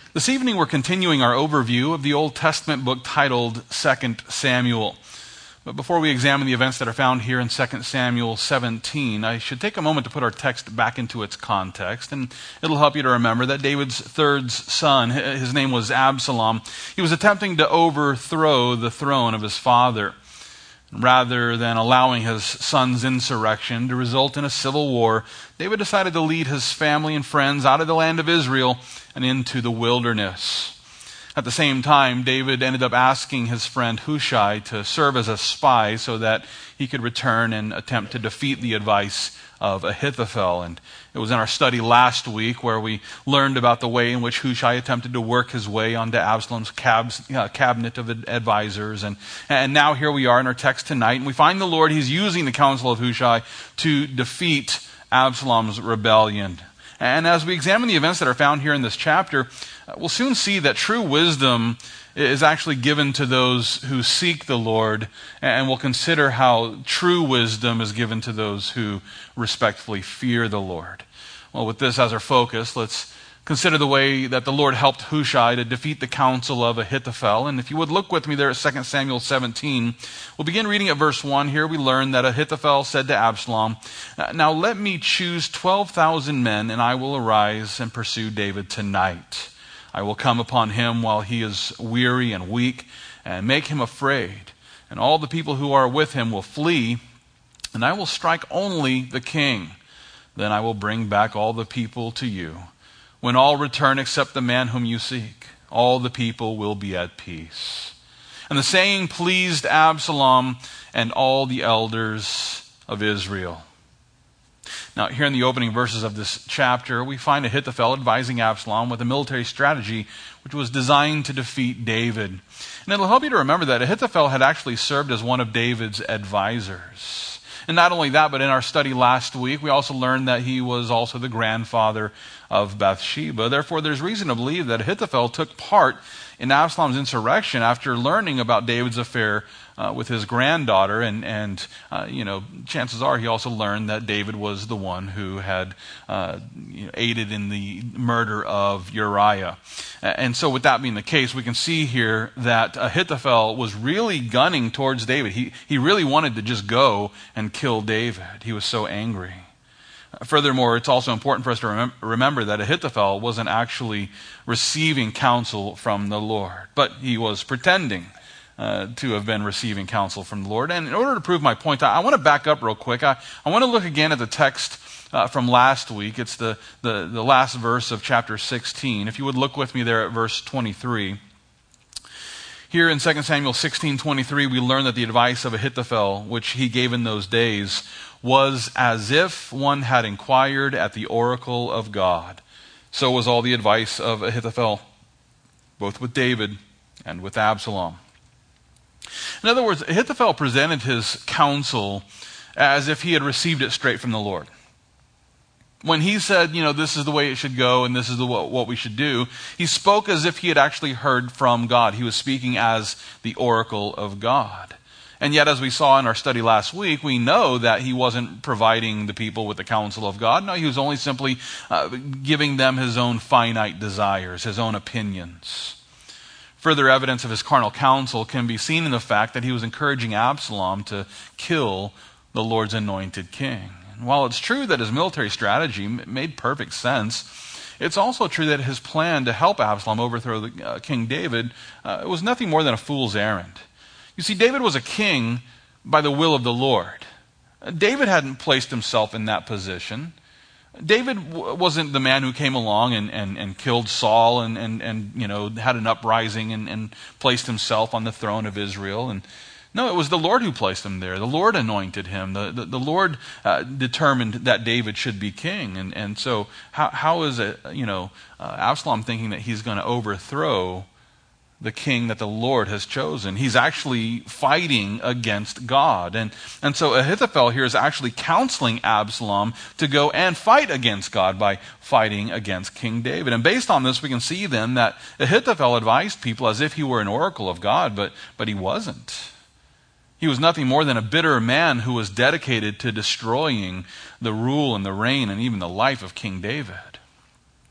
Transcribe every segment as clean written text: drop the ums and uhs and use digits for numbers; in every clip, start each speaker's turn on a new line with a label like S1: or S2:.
S1: This evening we're continuing our overview of the Old Testament book titled 2 Samuel. But before we examine the events that are found here in 2 Samuel 17, I should take a moment to put our text back into its context, and it'll help you to remember that David's third son, his name was Absalom, he was attempting to overthrow the throne of his father. Rather than allowing his son's insurrection to result in a civil war, David decided to lead his family and friends out of the land of Israel and into the wilderness. At the same time, David ended up asking his friend Hushai to serve as a spy so that he could return and attempt to defeat the advice of Ahithophel. And it was in our study last week where we learned about the way in which Hushai attempted to work his way onto Absalom's cabinet of advisors. And now here we are in our text tonight, and we find the Lord, he's using the counsel of Hushai to defeat Absalom's rebellion. And as we examine the events that are found here in this chapter, we'll soon see that true wisdom is actually given to those who seek the Lord, and we'll consider how true wisdom is given to those who respectfully fear the Lord. Well, with this as our focus, let's consider the way that the Lord helped Hushai to defeat the counsel of Ahithophel. And if you would look with me there at 2 Samuel 17, we'll begin reading at verse 1. Here we learn that Ahithophel said to Absalom, "Now let me choose 12,000 men, and I will arise and pursue David tonight. I will come upon him while he is weary and weak, and make him afraid. And all the people who are with him will flee, and I will strike only the king. Then I will bring back all the people to you. When all return except the man whom you seek, all the people will be at peace." And the saying pleased Absalom and all the elders of Israel. Now, here in the opening verses of this chapter, we find Ahithophel advising Absalom with a military strategy which was designed to defeat David. And it'll help you to remember that Ahithophel had actually served as one of David's advisors. And not only that, but in our study last week, we also learned that he was also the grandfather of Bathsheba. Therefore, there's reason to believe that Ahithophel took part in Absalom's insurrection after learning about David's affair with his granddaughter, and chances are he also learned that David was the one who had aided in the murder of Uriah. And so with that being the case, we can see here that Ahithophel was really gunning towards David. He really wanted to just go and kill David. He was so angry. Furthermore, it's also important for us to remember that Ahithophel wasn't actually receiving counsel from the Lord, but he was pretending to have been receiving counsel from the Lord. And in order to prove my point, I want to back up real quick. I want to look again at the text from last week. It's the last verse of chapter 16. If you would look with me there at verse 23. Here in 2 Samuel 16:23, we learn that the advice of Ahithophel, which he gave in those days, was as if one had inquired at the oracle of God. So was all the advice of Ahithophel, both with David and with Absalom. In other words, Ahithophel presented his counsel as if he had received it straight from the Lord. When he said, this is the way it should go and this is what we should do, he spoke as if he had actually heard from God. He was speaking as the oracle of God. And yet, as we saw in our study last week, we know that he wasn't providing the people with the counsel of God. No, he was only simply giving them his own finite desires, his own opinions. Further evidence of his carnal counsel can be seen in the fact that he was encouraging Absalom to kill the Lord's anointed king. And while it's true that his military strategy made perfect sense, it's also true that his plan to help Absalom overthrow King David was nothing more than a fool's errand. You see, David was a king by the will of the Lord. David hadn't placed himself in that position. David wasn't the man who came along and killed Saul and had an uprising and placed himself on the throne of Israel. And no, it was the Lord who placed him there. The Lord anointed him. The Lord determined that David should be king. And so how is it, Absalom thinking that he's going to overthrow the king that the Lord has chosen? He's actually fighting against God. And so Ahithophel here is actually counseling Absalom to go and fight against God by fighting against King David. And based on this, we can see then that Ahithophel advised people as if he were an oracle of God, but he wasn't. He was nothing more than a bitter man who was dedicated to destroying the rule and the reign and even the life of King David.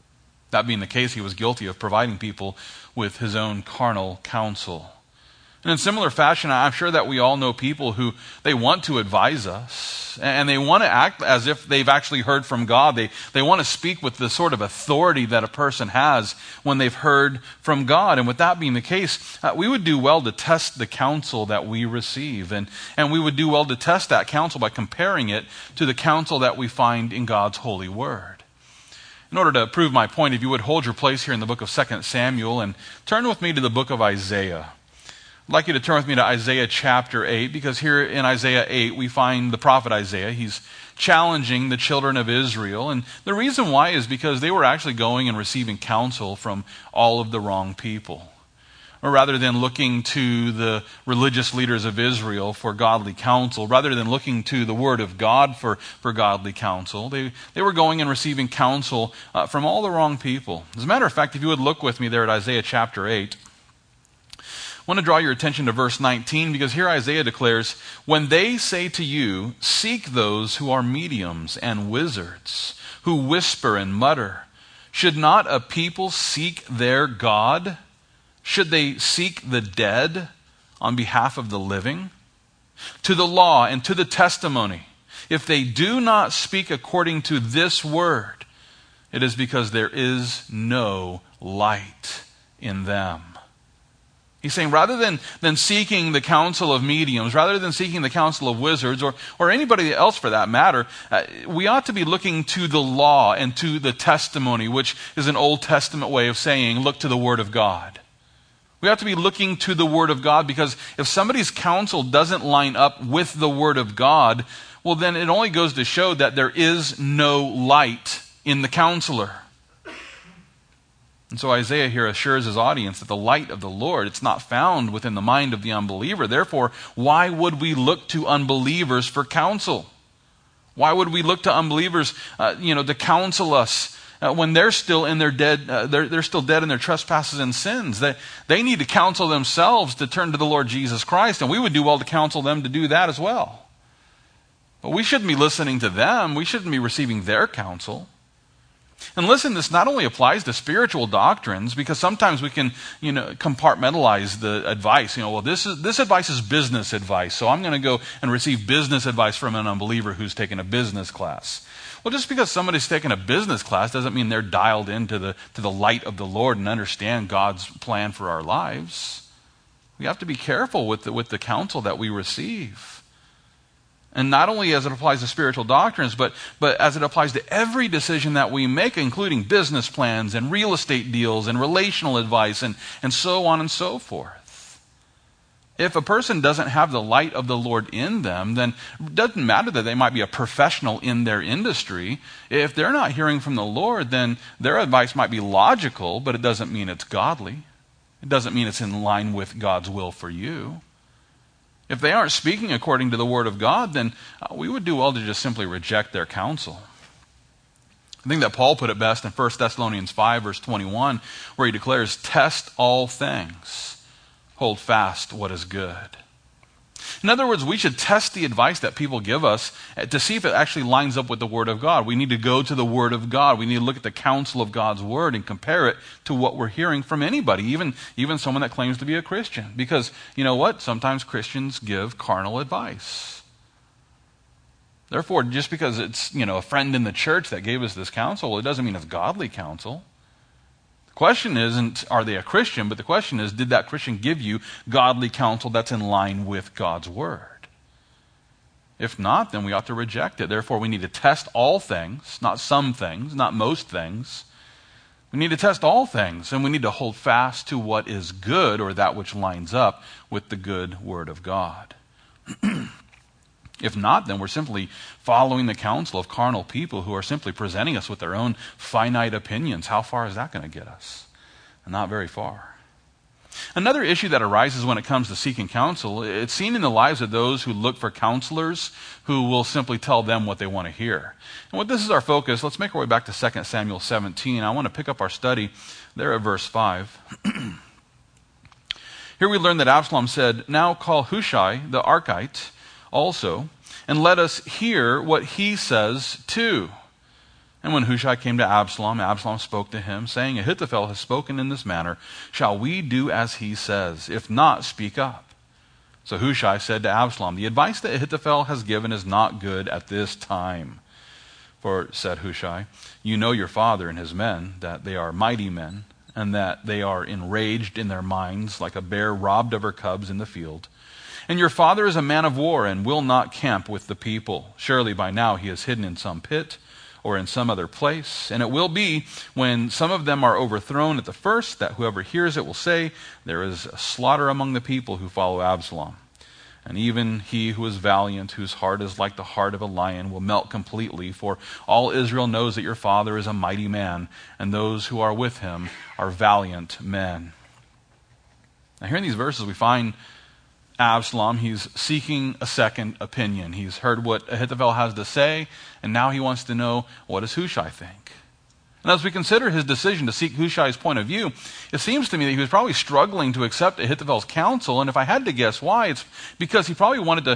S1: That being the case, he was guilty of providing people with his own carnal counsel. And in similar fashion, I'm sure that we all know people who they want to advise us, and they want to act as if they've actually heard from God. They want to speak with the sort of authority that a person has when they've heard from God. And with that being the case, we would do well to test the counsel that we receive. And we would do well to test that counsel by comparing it to the counsel that we find in God's holy word. In order to prove my point, if you would hold your place here in the book of 2 Samuel and turn with me to the book of Isaiah. I'd like you to turn with me to Isaiah chapter 8, because here in Isaiah 8 we find the prophet Isaiah. He's challenging the children of Israel, and the reason why is because they were actually going and receiving counsel from all of the wrong people. Or rather than looking to the religious leaders of Israel for godly counsel, rather than looking to the Word of God for godly counsel, they were going and receiving counsel from all the wrong people. As a matter of fact, if you would look with me there at Isaiah chapter 8, I want to draw your attention to verse 19, because here Isaiah declares, "When they say to you, seek those who are mediums and wizards, who whisper and mutter, should not a people seek their God? Should they seek the dead on behalf of the living? To the law and to the testimony, if they do not speak according to this word, it is because there is no light in them." He's saying rather than seeking the counsel of mediums, rather than seeking the counsel of wizards, or anybody else for that matter, we ought to be looking to the law and to the testimony, which is an Old Testament way of saying, look to the Word of God. We ought to be looking to the Word of God, because if somebody's counsel doesn't line up with the Word of God, well, then it only goes to show that there is no light in the counselor. And so Isaiah here assures his audience that the light of the Lord, it's not found within the mind of the unbeliever. Therefore, why would we look to unbelievers for counsel? Why would we look to unbelievers, to counsel us when they're still in their dead? They're still dead in their trespasses and sins. They need to counsel themselves to turn to the Lord Jesus Christ, and we would do well to counsel them to do that as well. But we shouldn't be listening to them. We shouldn't be receiving their counsel. And listen, this not only applies to spiritual doctrines, because sometimes we can, compartmentalize the advice. This advice is business advice, so I'm going to go and receive business advice from an unbeliever who's taken a business class. Well, just because somebody's taken a business class doesn't mean they're dialed into the light of the Lord and understand God's plan for our lives. We have to be careful with the counsel that we receive. And not only as it applies to spiritual doctrines, but as it applies to every decision that we make, including business plans and real estate deals and relational advice and so on and so forth. If a person doesn't have the light of the Lord in them, then it doesn't matter that they might be a professional in their industry. If they're not hearing from the Lord, then their advice might be logical, but it doesn't mean it's godly. It doesn't mean it's in line with God's will for you. If they aren't speaking according to the Word of God, then we would do well to just simply reject their counsel. I think that Paul put it best in 1 Thessalonians 5, verse 21, where he declares, "Test all things, hold fast what is good." In other words, we should test the advice that people give us to see if it actually lines up with the Word of God. We need to go to the Word of God. We need to look at the counsel of God's Word and compare it to what we're hearing from anybody, even someone that claims to be a Christian. Because, you know what? Sometimes Christians give carnal advice. Therefore, just because it's, a friend in the church that gave us this counsel, it doesn't mean it's godly counsel. The question isn't, are they a Christian? But the question is, did that Christian give you godly counsel that's in line with God's Word? If not, then we ought to reject it. Therefore, we need to test all things, not some things, not most things. We need to test all things, and we need to hold fast to what is good, or that which lines up with the good Word of God. If not, then we're simply following the counsel of carnal people who are simply presenting us with their own finite opinions. How far is that going to get us? Not very far. Another issue that arises when it comes to seeking counsel, it's seen in the lives of those who look for counselors who will simply tell them what they want to hear. And what this is our focus, let's make our way back to 2 Samuel 17. I want to pick up our study there at verse 5. Here we learn that Absalom said, "Now call Hushai the Archite also, and let us hear what he says too." And when Hushai came to Absalom, Absalom spoke to him, saying, Ahithophel has spoken in this manner. Shall we do as he says? If not, speak up. So Hushai said to Absalom, the advice that Ahithophel has given is not good at this time. For, said Hushai, you know your father and his men, that they are mighty men, and that they are enraged in their minds like a bear robbed of her cubs in the field. And your father is a man of war and will not camp with the people. Surely by now he is hidden in some pit or in some other place. And it will be, when some of them are overthrown at the first, that whoever hears it will say, there is a slaughter among the people who follow Absalom. And even he who is valiant, whose heart is like the heart of a lion, will melt completely. For all Israel knows that your father is a mighty man, and those who are with him are valiant men. Now here in these verses we find Absalom, he's seeking a second opinion. He's heard what Ahithophel has to say, and now he wants to know, what does Hushai think? And as we consider his decision to seek Hushai's point of view, it seems to me that he was probably struggling to accept Ahithophel's counsel, and if I had to guess why, it's because he probably wanted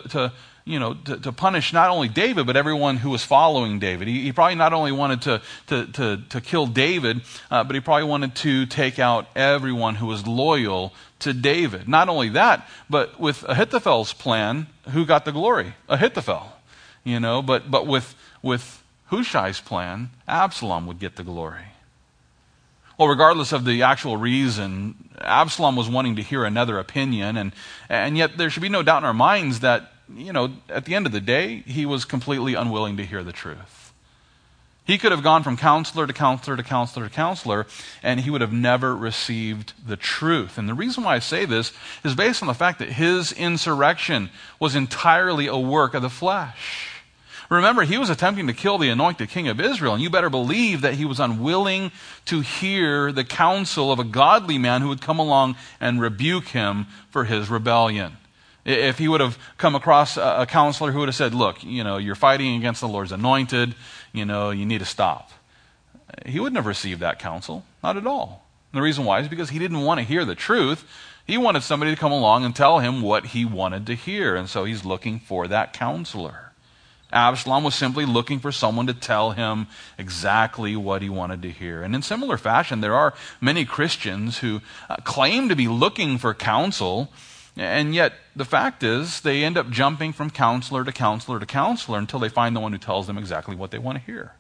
S1: to punish not only David, but everyone who was following David. He probably not only wanted to kill David, but he probably wanted to take out everyone who was loyal to David. Not only that, but with Ahithophel's plan, who got the glory? Ahithophel. But with Hushai's plan, Absalom would get the glory. Well, regardless of the actual reason, Absalom was wanting to hear another opinion, and yet there should be no doubt in our minds that, at the end of the day, he was completely unwilling to hear the truth. He could have gone from counselor to counselor to counselor to counselor, and he would have never received the truth. And the reason why I say this is based on the fact that his insurrection was entirely a work of the flesh. Remember, he was attempting to kill the anointed king of Israel, and you better believe that he was unwilling to hear the counsel of a godly man who would come along and rebuke him for his rebellion. If he would have come across a counselor who would have said, look, you're fighting against the Lord's anointed, you need to stop. He wouldn't have received that counsel, not at all. And the reason why is because he didn't want to hear the truth. He wanted somebody to come along and tell him what he wanted to hear, and so he's looking for that counselor. Absalom was simply looking for someone to tell him exactly what he wanted to hear. And in similar fashion, there are many Christians who claim to be looking for counsel, and yet the fact is they end up jumping from counselor to counselor to counselor until they find the one who tells them exactly what they want to hear.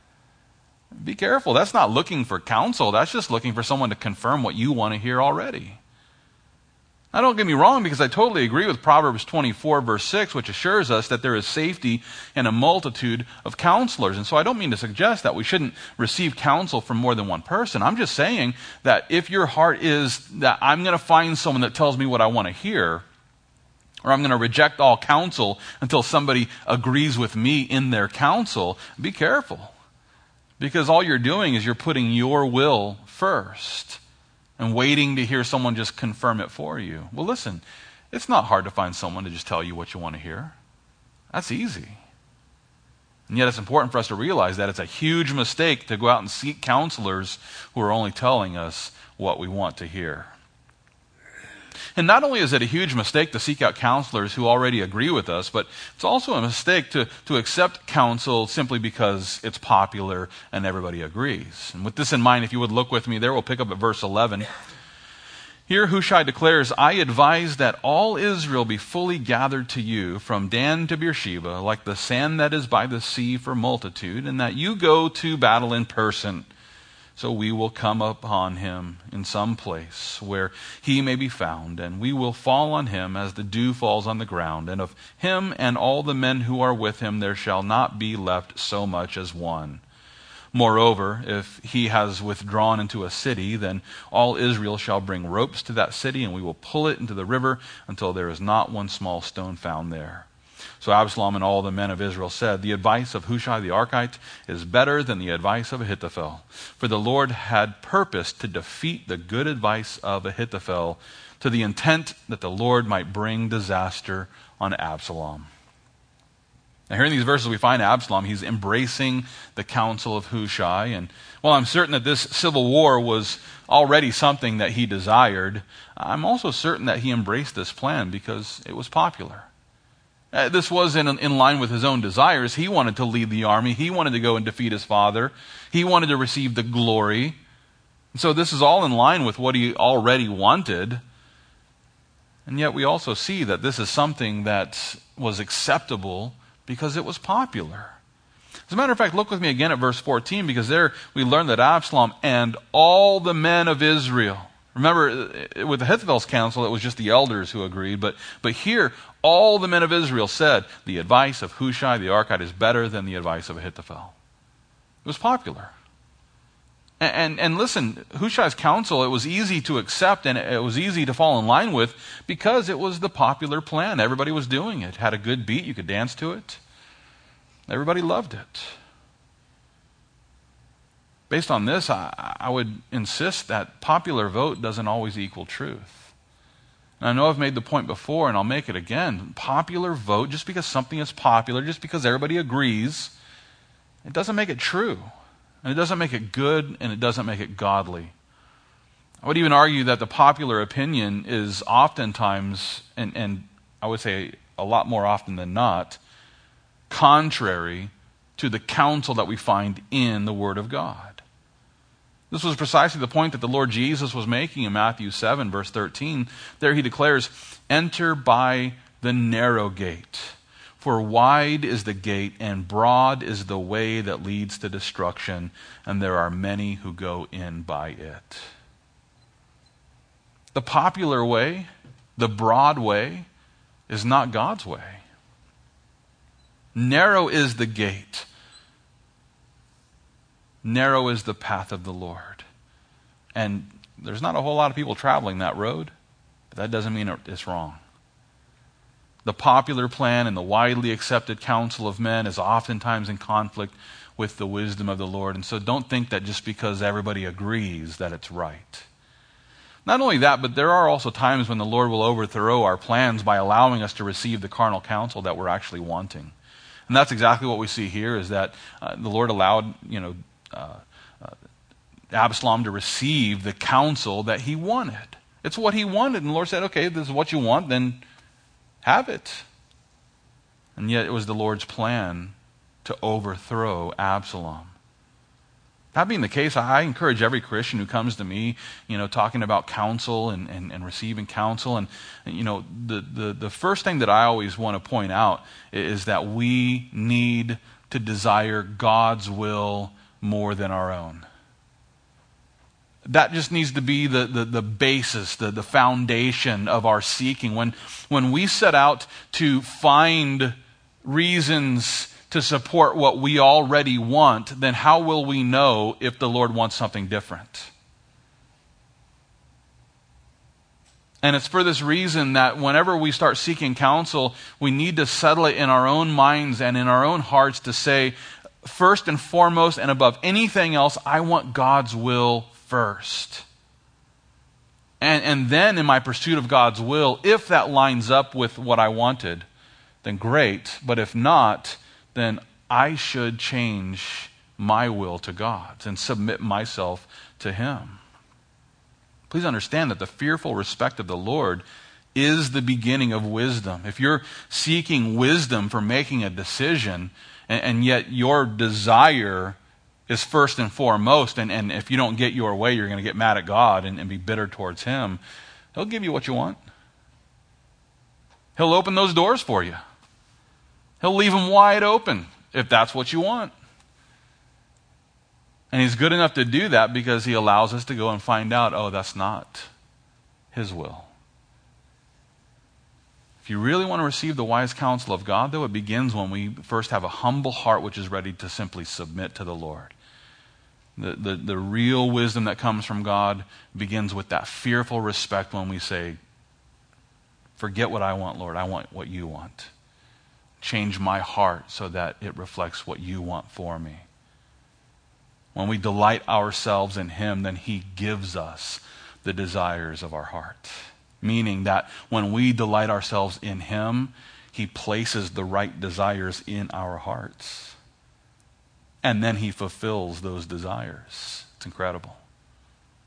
S1: Be careful. That's not looking for counsel. That's just looking for someone to confirm what you want to hear already. Now, don't get me wrong, because I totally agree with Proverbs 24, verse 6, which assures us that there is safety in a multitude of counselors. And so I don't mean to suggest that we shouldn't receive counsel from more than one person. I'm just saying that if your heart is that I'm going to find someone that tells me what I want to hear, or I'm going to reject all counsel until somebody agrees with me in their counsel, be careful. Because all you're doing is you're putting your will first and waiting to hear someone just confirm it for you. Well, listen, it's not hard to find someone to just tell you what you want to hear. That's easy. And yet it's important for us to realize that it's a huge mistake to go out and seek counselors who are only telling us what we want to hear. And not only is it a huge mistake to seek out counselors who already agree with us, but it's also a mistake to accept counsel simply because it's popular and everybody agrees. And with this in mind, if you would look with me there, we'll pick up at verse 11. Here Hushai declares, I advise that all Israel be fully gathered to you from Dan to Beersheba, like the sand that is by the sea for multitude, and that you go to battle in person. So we will come upon him in some place where he may be found, and we will fall on him as the dew falls on the ground. And of him and all the men who are with him there shall not be left so much as one. Moreover, if he has withdrawn into a city, then all Israel shall bring ropes to that city, and we will pull it into the river until there is not one small stone found there. So Absalom and all the men of Israel said, the advice of Hushai the Archite is better than the advice of Ahithophel. For the Lord had purposed to defeat the good advice of Ahithophel to the intent that the Lord might bring disaster on Absalom. Now here in these verses we find Absalom, he's embracing the counsel of Hushai. And while I'm certain that this civil war was already something that he desired, I'm also certain that he embraced this plan because it was popular. This was in line with his own desires. He wanted to lead the army. He wanted to go and defeat his father. He wanted to receive the glory. And so this is all in line with what he already wanted. And yet we also see that this is something that was acceptable because it was popular. As a matter of fact, look with me again at verse 14, because there we learn that Absalom and all the men of Israel. Remember, with Ahithophel's counsel, it was just the elders who agreed. But here, all the men of Israel said, the advice of Hushai the Archite is better than the advice of Ahithophel. It was popular. And listen, Hushai's counsel, it was easy to accept and it was easy to fall in line with because it was the popular plan. Everybody was doing it. It had a good beat. You could dance to it. Everybody loved it. Based on this, I would insist that popular vote doesn't always equal truth. And I know I've made the point before, and I'll make it again. Popular vote, just because something is popular, just because everybody agrees, it doesn't make it true. And it doesn't make it good, and it doesn't make it godly. I would even argue that the popular opinion is oftentimes, and I would say a lot more often than not, contrary to the counsel that we find in the Word of God. This was precisely the point that the Lord Jesus was making in Matthew 7, verse 13. There he declares, "Enter by the narrow gate, for wide is the gate and broad is the way that leads to destruction, and there are many who go in by it." The popular way, the broad way, is not God's way. Narrow is the gate. Narrow is the path of the Lord. And there's not a whole lot of people traveling that road, but that doesn't mean it's wrong. The popular plan and the widely accepted counsel of men is oftentimes in conflict with the wisdom of the Lord. And so don't think that just because everybody agrees that it's right. Not only that, but there are also times when the Lord will overthrow our plans by allowing us to receive the carnal counsel that we're actually wanting. And that's exactly what we see here, is that the Lord allowed, Absalom to receive the counsel that he wanted. It's what he wanted. And the Lord said, okay, this is what you want, then have it. And yet it was the Lord's plan to overthrow Absalom. That being the case, I encourage every Christian who comes to me, talking about counsel and receiving counsel. And, the first thing that I always want to point out is that we need to desire God's will more than our own. That just needs to be the basis, the foundation of our seeking. When we set out to find reasons to support what we already want, then how will we know if the Lord wants something different? And it's for this reason that whenever we start seeking counsel, we need to settle it in our own minds and in our own hearts to say, first and foremost and above anything else, I want God's will first. And then in my pursuit of God's will, if that lines up with what I wanted, then great. But if not, then I should change my will to God's and submit myself to Him. Please understand that the fearful respect of the Lord is the beginning of wisdom. If you're seeking wisdom for making a decision, and yet your desire is first and foremost, and if you don't get your way, you're going to get mad at God and be bitter towards Him, He'll give you what you want. He'll open those doors for you. He'll leave them wide open if that's what you want. And He's good enough to do that because He allows us to go and find out, oh, that's not His will. If you really want to receive the wise counsel of God, though, it begins when we first have a humble heart which is ready to simply submit to the Lord. The real wisdom that comes from God begins with that fearful respect when we say, forget what I want, Lord, I want what you want. Change my heart so that it reflects what you want for me. When we delight ourselves in Him, then He gives us the desires of our heart. Meaning that when we delight ourselves in Him, He places the right desires in our hearts. And then He fulfills those desires. It's incredible.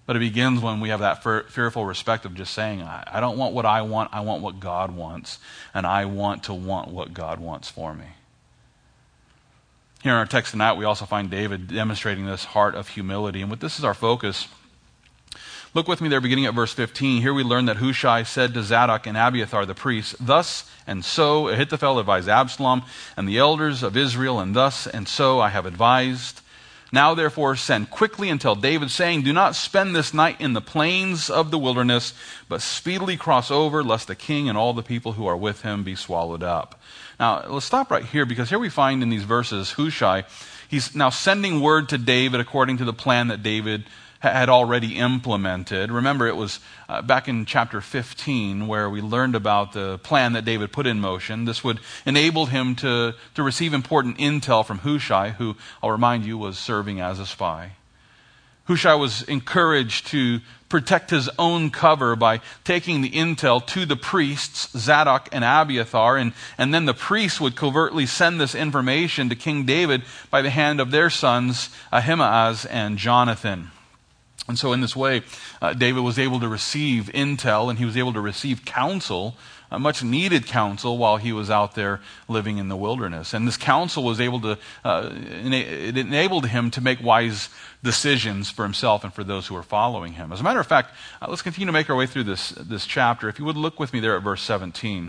S1: But it begins when we have that fearful respect of just saying, I don't want what I want what God wants, and I want to want what God wants for me. Here in our text tonight, we also find David demonstrating this heart of humility. And this is our focus. Look with me there, beginning at verse 15. Here we learn that Hushai said to Zadok and Abiathar the priests, "Thus and so Ahithophel advised Absalom and the elders of Israel, and thus and so I have advised. Now therefore send quickly and tell David, saying, do not spend this night in the plains of the wilderness, but speedily cross over, lest the king and all the people who are with him be swallowed up." Now, let's stop right here, because here we find in these verses Hushai, he's now sending word to David according to the plan that David had already implemented. Remember, it was back in chapter 15 where we learned about the plan that David put in motion. This would enable him to receive important intel from Hushai, who, I'll remind you, was serving as a spy. Hushai was encouraged to protect his own cover by taking the intel to the priests, Zadok and Abiathar, and then the priests would covertly send this information to King David by the hand of their sons, Ahimaaz and Jonathan. And so in this way, David was able to receive intel, and he was able to receive counsel, much needed counsel, while he was out there living in the wilderness. And this counsel was able to, it enabled him to make wise decisions for himself and for those who were following him. As a matter of fact, let's continue to make our way through this chapter. If you would look with me there at verse 17.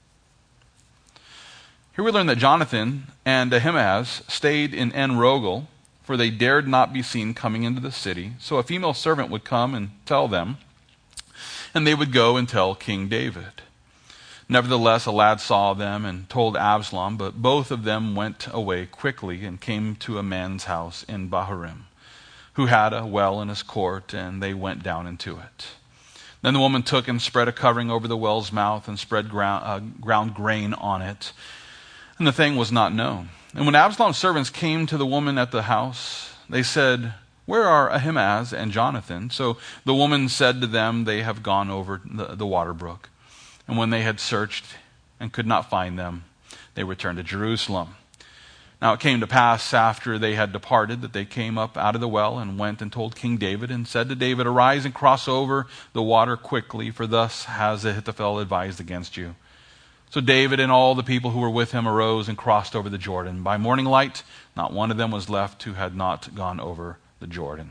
S1: Here we learn that Jonathan and Ahimaaz stayed in En-Rogel, for they dared not be seen coming into the city. So a female servant would come and tell them, and they would go and tell King David. Nevertheless, a lad saw them and told Absalom, but both of them went away quickly and came to a man's house in Bahurim, who had a well in his court, and they went down into it. Then the woman took and spread a covering over the well's mouth and spread ground grain on it, and the thing was not known. And when Absalom's servants came to the woman at the house, they said, "Where are Ahimaaz and Jonathan?" So the woman said to them, "They have gone over the water brook." And when they had searched and could not find them, they returned to Jerusalem. Now it came to pass after they had departed that they came up out of the well and went and told King David and said to David, "Arise and cross over the water quickly, for thus has Ahithophel advised against you." So David and all the people who were with him arose and crossed over the Jordan. By morning light, not one of them was left who had not gone over the Jordan.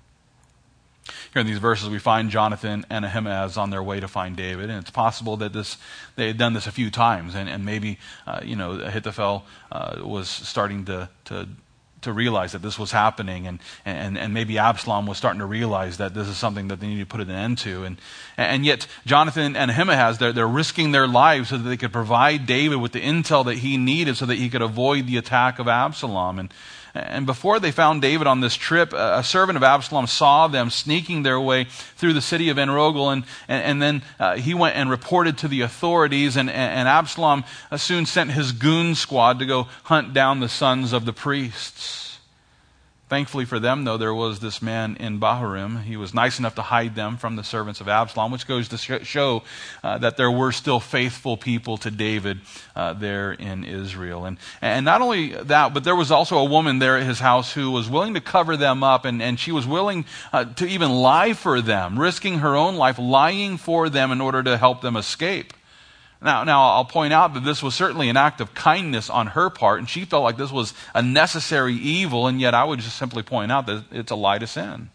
S1: Here in these verses, we find Jonathan and Ahimaaz on their way to find David, and it's possible that they had done this a few times, and maybe Ahithophel was starting to realize that this was happening, and maybe Absalom was starting to realize that this is something that they need to put an end to, and yet Jonathan and Ahimaaz, they're risking their lives so that they could provide David with the intel that he needed so that he could avoid the attack of Absalom. And before they found David on this trip, a servant of Absalom saw them sneaking their way through the city of En-Rogel, and then he went and reported to the authorities, and Absalom soon sent his goon squad to go hunt down the sons of the priests. Thankfully for them, though, there was this man in Bahurim. He was nice enough to hide them from the servants of Absalom, which goes to show that there were still faithful people to David there in Israel. And not only that, but there was also a woman there at his house who was willing to cover them up, and she was willing to even lie for them, risking her own life, lying for them in order to help them escape. Now, I'll point out that this was certainly an act of kindness on her part, and she felt like this was a necessary evil, and yet I would just simply point out that it's a lie to sin.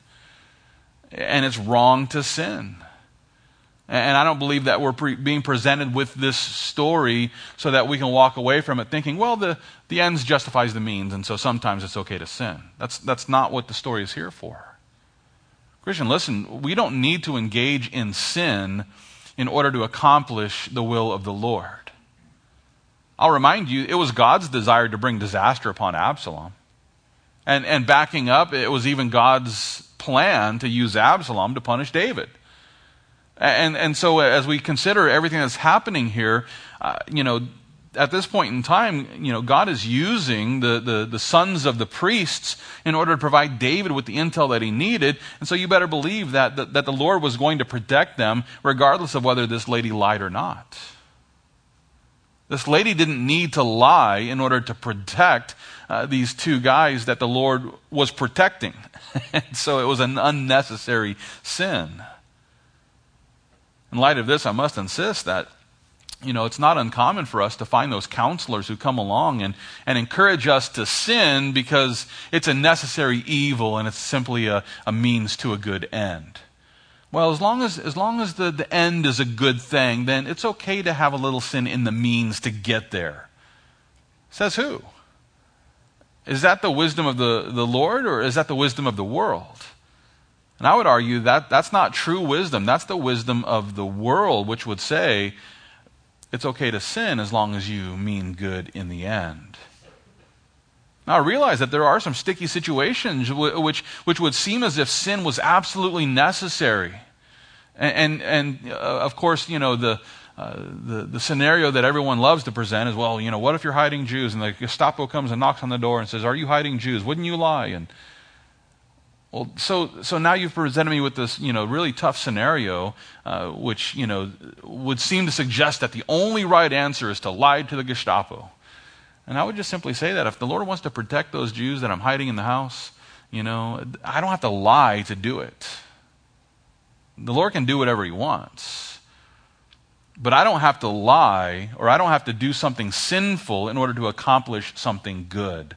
S1: And it's wrong to sin. And I don't believe that we're being presented with this story so that we can walk away from it thinking, well, the ends justifies the means, and so sometimes it's okay to sin. That's not what the story is here for. Christian, listen, we don't need to engage in sin in order to accomplish the will of the Lord. I'll remind you, it was God's desire to bring disaster upon Absalom. And backing up, it was even God's plan to use Absalom to punish David. And so as we consider everything that's happening here, at this point in time, God is using the sons of the priests in order to provide David with the intel that he needed. And so you better believe that the Lord was going to protect them regardless of whether this lady lied or not. This lady didn't need to lie in order to protect these two guys that the Lord was protecting. And so it was an unnecessary sin. In light of this, I must insist that it's not uncommon for us to find those counselors who come along and encourage us to sin because it's a necessary evil and it's simply a means to a good end. Well, as long as the end is a good thing, then it's okay to have a little sin in the means to get there. Says who? Is that the wisdom of the Lord, or is that the wisdom of the world? And I would argue that that's not true wisdom. That's the wisdom of the world, which would say it's okay to sin as long as you mean good in the end. Now, I realize that there are some sticky situations which would seem as if sin was absolutely necessary. And of course, the scenario that everyone loves to present is, well, what if you're hiding Jews? And the Gestapo comes and knocks on the door and says, are you hiding Jews? Wouldn't you lie? And well, so now you've presented me with this, really tough scenario, which, would seem to suggest that the only right answer is to lie to the Gestapo. And I would just simply say that if the Lord wants to protect those Jews that I'm hiding in the house, I don't have to lie to do it. The Lord can do whatever He wants. But I don't have to lie, or I don't have to do something sinful in order to accomplish something good.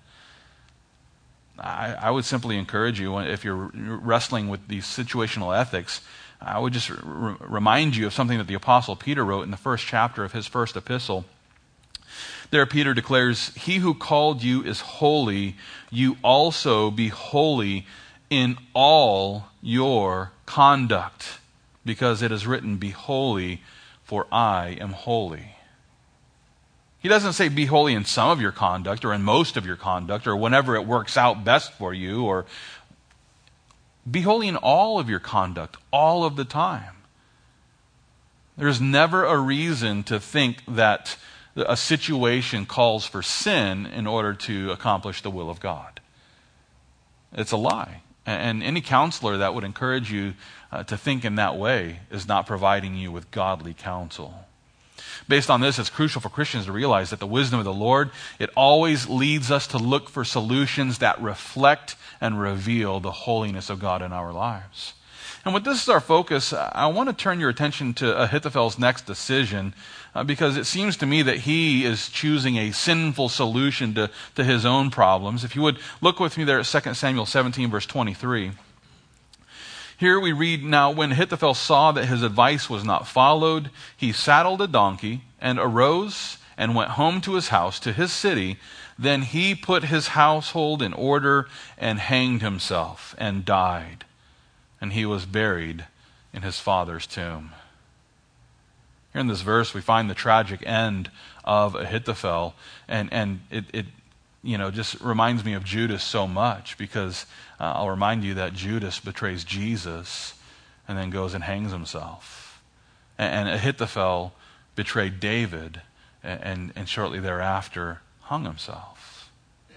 S1: I would simply encourage you, if you're wrestling with these situational ethics, I would just remind you of something that the Apostle Peter wrote in the first chapter of his first epistle. There Peter declares, "He who called you is holy, you also be holy in all your conduct, because it is written, be holy, for I am holy." He doesn't say be holy in some of your conduct or in most of your conduct or whenever it works out best for you, or be holy in all of your conduct, all of the time. There's never a reason to think that a situation calls for sin in order to accomplish the will of God. It's a lie. And any counselor that would encourage you to think in that way is not providing you with godly counsel. Based on this, it's crucial for Christians to realize that the wisdom of the Lord, it always leads us to look for solutions that reflect and reveal the holiness of God in our lives. And with this as our focus, I want to turn your attention to Ahithophel's next decision, because it seems to me that he is choosing a sinful solution to his own problems. If you would look with me there at 2 Samuel 17, verse 23. Here we read, "Now when Ahithophel saw that his advice was not followed, he saddled a donkey and arose and went home to his house, to his city. Then he put his household in order and hanged himself and died. And he was buried in his father's tomb." Here in this verse, we find the tragic end of Ahithophel, and it just reminds me of Judas so much, because I'll remind you that Judas betrays Jesus and then goes and hangs himself. And Ahithophel betrayed David and shortly thereafter hung himself.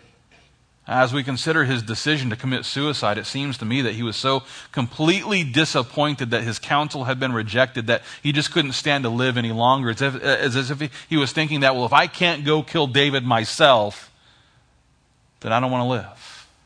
S1: As we consider his decision to commit suicide, it seems to me that he was so completely disappointed that his counsel had been rejected that he just couldn't stand to live any longer. It's as if he was thinking that, well, if I can't go kill David myself, then I don't want to live.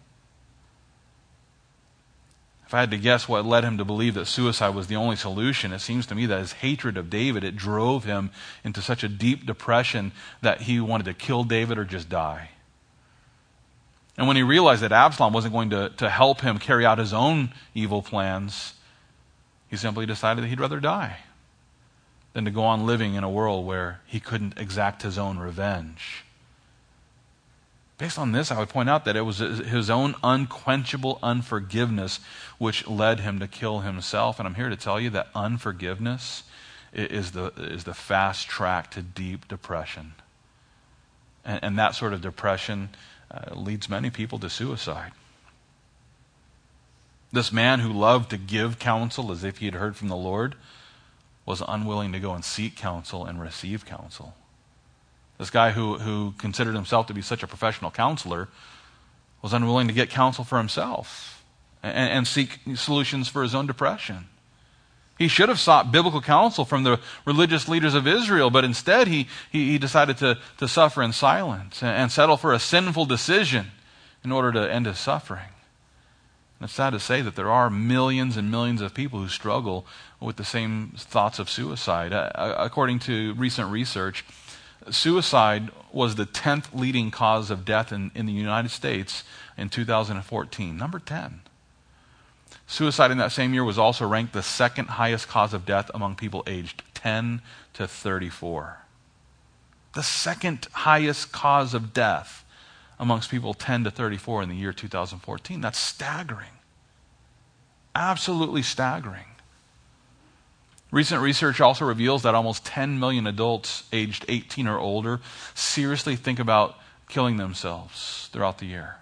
S1: If I had to guess what led him to believe that suicide was the only solution, it seems to me that his hatred of David, it drove him into such a deep depression that he wanted to kill David or just die. And when he realized that Absalom wasn't going to help him carry out his own evil plans, he simply decided that he'd rather die than to go on living in a world where he couldn't exact his own revenge. Based on this, I would point out that it was his own unquenchable unforgiveness which led him to kill himself. And I'm here to tell you that unforgiveness is the fast track to deep depression. And that sort of depression leads many people to suicide. This man who loved to give counsel as if he had heard from the Lord was unwilling to go and seek counsel and receive counsel. This guy who considered himself to be such a professional counselor was unwilling to get counsel for himself and seek solutions for his own depression. He should have sought biblical counsel from the religious leaders of Israel, but instead he decided to suffer in silence and settle for a sinful decision in order to end his suffering. And it's sad to say that there are millions and millions of people who struggle with the same thoughts of suicide. According to recent research, suicide was the 10th leading cause of death in the United States in 2014. Number 10. Suicide in that same year was also ranked the second highest cause of death among people aged 10 to 34. The second highest cause of death amongst people 10 to 34 in the year 2014. That's staggering. Absolutely staggering. Recent research also reveals that almost 10 million adults aged 18 or older seriously think about killing themselves throughout the year.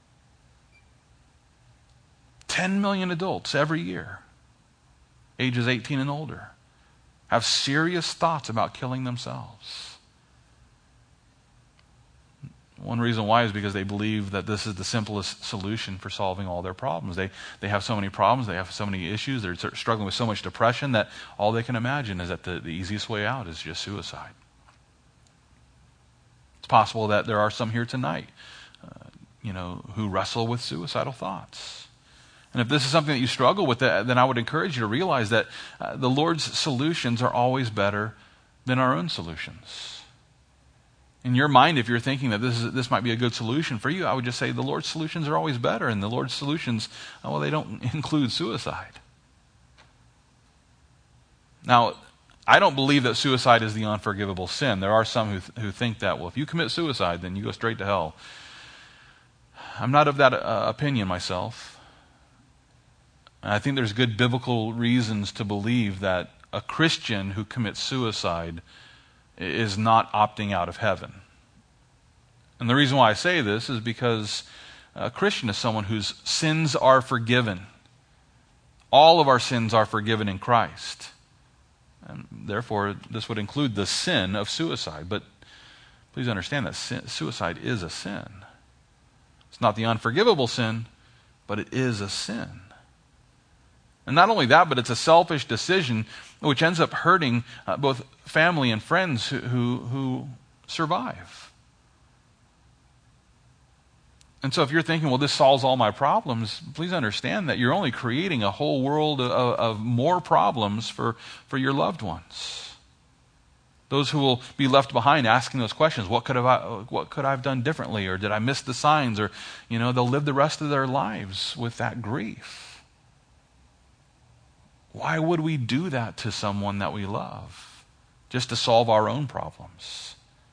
S1: 10 million adults every year, ages 18 and older, have serious thoughts about killing themselves. One reason why is because they believe that this is the simplest solution for solving all their problems. They have so many problems, they have so many issues, they're struggling with so much depression that all they can imagine is that the easiest way out is just suicide. It's possible that there are some here tonight, who wrestle with suicidal thoughts. And if this is something that you struggle with, then I would encourage you to realize that the Lord's solutions are always better than our own solutions. In your mind, if you're thinking that this might be a good solution for you, I would just say the Lord's solutions are always better, and the Lord's solutions, they don't include suicide. Now, I don't believe that suicide is the unforgivable sin. There are some who think that, if you commit suicide, then you go straight to hell. I'm not of that opinion myself. And I think there's good biblical reasons to believe that a Christian who commits suicide is not opting out of heaven. And the reason why I say this is because a Christian is someone whose sins are forgiven. All of our sins are forgiven in Christ. And therefore, this would include the sin of suicide. But please understand that suicide is a sin. It's not the unforgivable sin, but it is a sin. And not only that, but it's a selfish decision which ends up hurting both family and friends who survive. And so if you're thinking, this solves all my problems, please understand that you're only creating a whole world of more problems for your loved ones. Those who will be left behind asking those questions, what could I have done differently? Or did I miss the signs? Or, they'll live the rest of their lives with that grief. Why would we do that to someone that we love? Just to solve our own problems.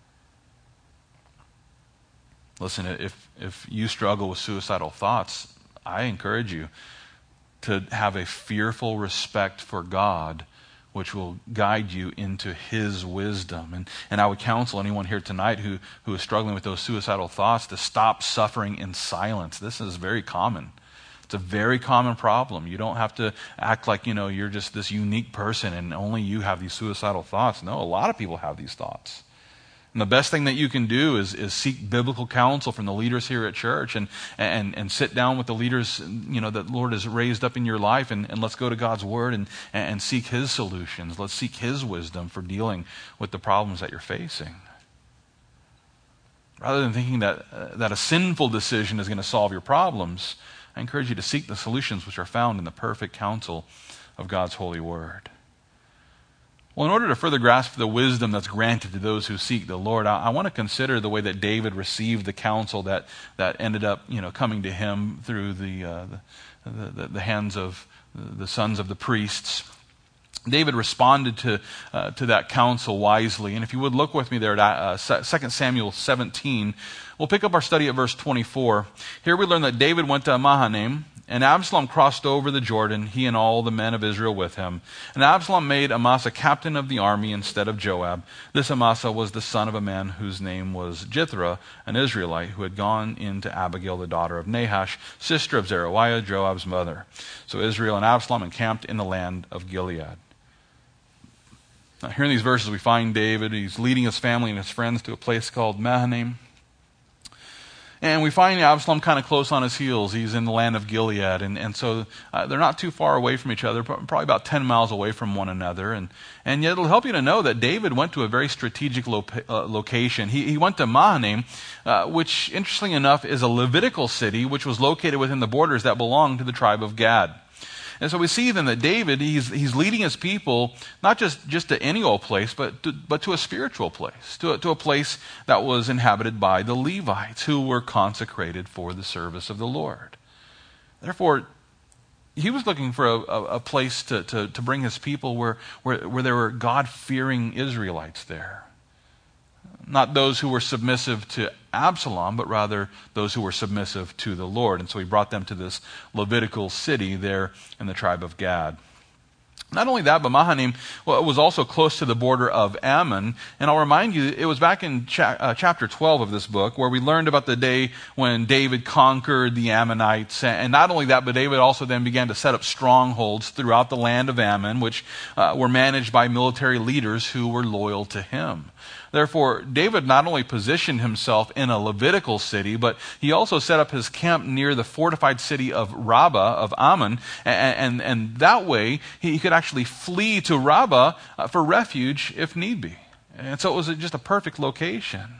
S1: Listen, if you struggle with suicidal thoughts, I encourage you to have a fearful respect for God, which will guide you into His wisdom. And I would counsel anyone here tonight who is struggling with those suicidal thoughts to stop suffering in silence. This is very common. It's a very common problem. You don't have to act like, you're just this unique person and only you have these suicidal thoughts. No, a lot of people have these thoughts. And the best thing that you can do is seek biblical counsel from the leaders here at church and sit down with the leaders, that the Lord has raised up in your life, and let's go to God's Word and seek His solutions. Let's seek His wisdom for dealing with the problems that you're facing. Rather than thinking that a sinful decision is going to solve your problems, I encourage you to seek the solutions which are found in the perfect counsel of God's holy Word. Well, in order to further grasp the wisdom that's granted to those who seek the Lord, I want to consider the way that David received the counsel that ended up, coming to him through the hands of the sons of the priests. David responded to that counsel wisely. And if you would look with me there at 2 Samuel 17, we'll pick up our study at verse 24. Here we learn that David went to Mahanaim, and Absalom crossed over the Jordan, he and all the men of Israel with him. And Absalom made Amasa captain of the army instead of Joab. This Amasa was the son of a man whose name was Jithra, an Israelite, who had gone in to Abigail, the daughter of Nahash, sister of Zeruiah, Joab's mother. So Israel and Absalom encamped in the land of Gilead. Now, here in these verses we find David. He's leading his family and his friends to a place called Mahanaim. And we find Absalom kind of close on his heels. He's in the land of Gilead. And so they're not too far away from each other, probably about 10 miles away from one another. And yet it'll help you to know that David went to a very strategic location. He went to Mahanaim, which, interestingly enough, is a Levitical city, which was located within the borders that belonged to the tribe of Gad. And so we see then that David, he's leading his people not just to any old place, but to a spiritual place, to a place that was inhabited by the Levites, who were consecrated for the service of the Lord. Therefore, he was looking for a place to bring his people where there were God-fearing Israelites there. Not those who were submissive to Absalom, but rather those who were submissive to the Lord. And so he brought them to this Levitical city there in the tribe of Gad. Not only that, but Mahanaim was also close to the border of Ammon. And I'll remind you, it was back in chapter 12 of this book where we learned about the day when David conquered the Ammonites. And not only that, but David also then began to set up strongholds throughout the land of Ammon, which were managed by military leaders who were loyal to him. Therefore, David not only positioned himself in a Levitical city, but he also set up his camp near the fortified city of Rabbah of Ammon, and that way he could actually flee to Rabbah for refuge if need be. And so it was just a perfect location.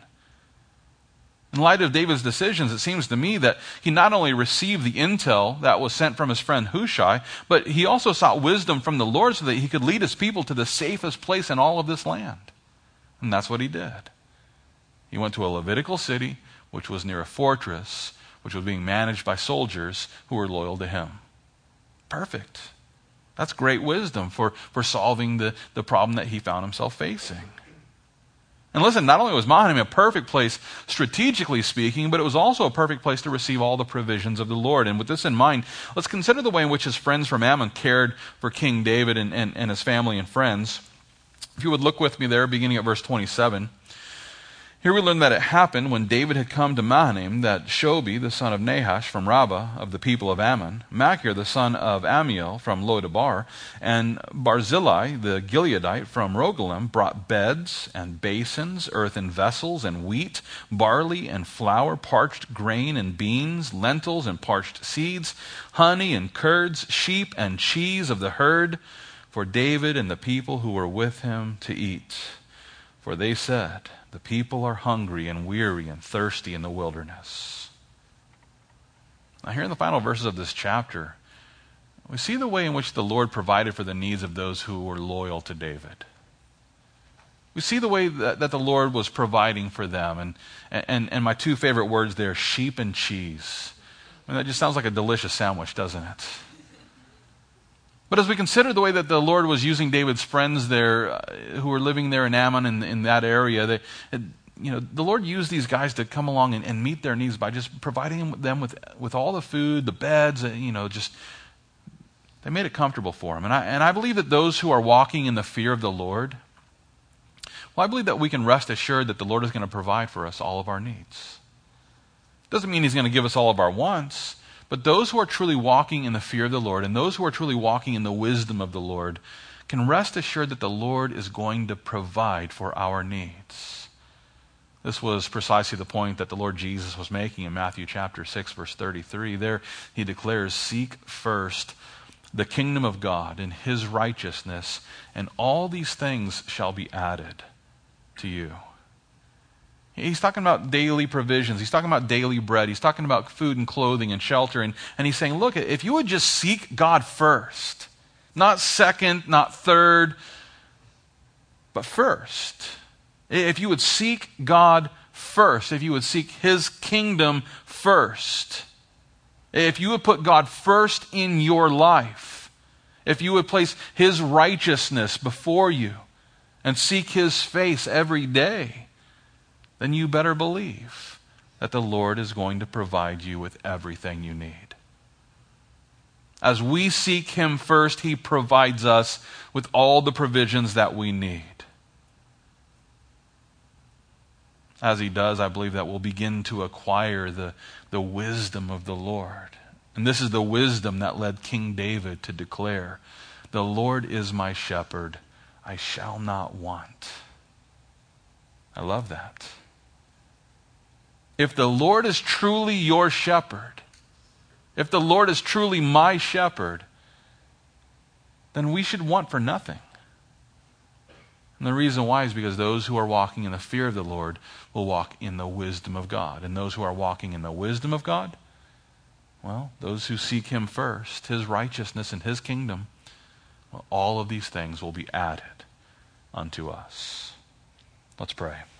S1: In light of David's decisions, it seems to me that he not only received the intel that was sent from his friend Hushai, but he also sought wisdom from the Lord so that he could lead his people to the safest place in all of this land. And that's what he did. He went to a Levitical city, which was near a fortress, which was being managed by soldiers who were loyal to him. Perfect. That's great wisdom for solving the problem that he found himself facing. And listen, not only was Mahanaim a perfect place, strategically speaking, but it was also a perfect place to receive all the provisions of the Lord. And with this in mind, let's consider the way in which his friends from Ammon cared for King David and his family and friends. If you would look with me there, beginning at verse 27. Here we learn that it happened when David had come to Mahanaim that Shobi, the son of Nahash from Rabbah of the people of Ammon, Machir, the son of Ammiel from Lodabar, and Barzillai, the Gileadite from Rogelim, brought beds and basins, earthen vessels and wheat, barley and flour, parched grain and beans, lentils and parched seeds, honey and curds, sheep and cheese of the herd, for David and the people who were with him to eat. For they said, the people are hungry and weary and thirsty in the wilderness. Now here in the final verses of this chapter, we see the way in which the Lord provided for the needs of those who were loyal to David. We see the way that the Lord was providing for them. And my two favorite words there, sheep and cheese. I mean, that just sounds like a delicious sandwich, doesn't it? But as we consider the way that the Lord was using David's friends there, who were living there in Ammon, in that area, the Lord used these guys to come along and meet their needs by just providing them with all the food, the beds, they made it comfortable for them. And I believe that those who are walking in the fear of the Lord, well, I believe that we can rest assured that the Lord is going to provide for us all of our needs. Doesn't mean He's going to give us all of our wants. But those who are truly walking in the fear of the Lord and those who are truly walking in the wisdom of the Lord can rest assured that the Lord is going to provide for our needs. This was precisely the point that the Lord Jesus was making in Matthew chapter 6, verse 33. There He declares, seek first the kingdom of God and His righteousness, and all these things shall be added to you. He's talking about daily provisions. He's talking about daily bread. He's talking about food and clothing and shelter. And he's saying, look, if you would just seek God first, not second, not third, but first. If you would seek God first, if you would seek His kingdom first, if you would put God first in your life, if you would place His righteousness before you and seek His face every day, then you better believe that the Lord is going to provide you with everything you need. As we seek Him first, He provides us with all the provisions that we need. As He does, I believe that we'll begin to acquire the wisdom of the Lord. And this is the wisdom that led King David to declare, the Lord is my shepherd, I shall not want. I love that. if the Lord is truly your shepherd, if the Lord is truly my shepherd, then we should want for nothing. And the reason why is because those who are walking in the fear of the Lord will walk in the wisdom of God. And those who are walking in the wisdom of God, well, those who seek Him first, His righteousness and His kingdom, well, all of these things will be added unto us. Let's pray.